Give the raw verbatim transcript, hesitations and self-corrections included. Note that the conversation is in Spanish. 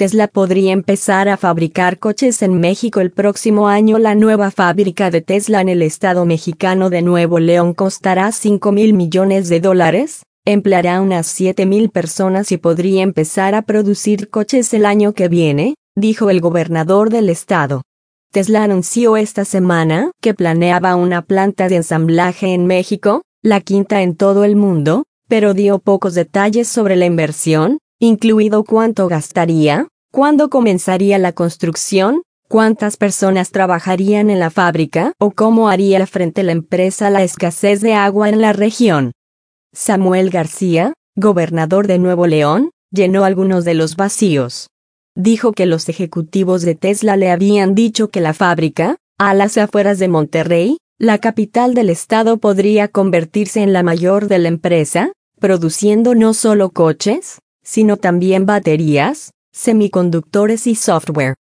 Tesla podría empezar a fabricar coches en México el próximo año. La nueva fábrica de Tesla en el estado mexicano de Nuevo León costará cinco mil millones de dólares, empleará unas siete mil personas y podría empezar a producir coches el año que viene, dijo el gobernador del estado. Tesla anunció esta semana que planeaba una planta de ensamblaje en México, la quinta en todo el mundo, pero dio pocos detalles sobre la inversión, incluido cuánto gastaría, cuándo comenzaría la construcción, cuántas personas trabajarían en la fábrica o cómo haría frente la empresa a la escasez de agua en la región. Samuel García, gobernador de Nuevo León, llenó algunos de los vacíos. Dijo que los ejecutivos de Tesla le habían dicho que la fábrica, a las afueras de Monterrey, la capital del estado, podría convertirse en la mayor de la empresa, produciendo no solo coches, sino también baterías, semiconductores y software.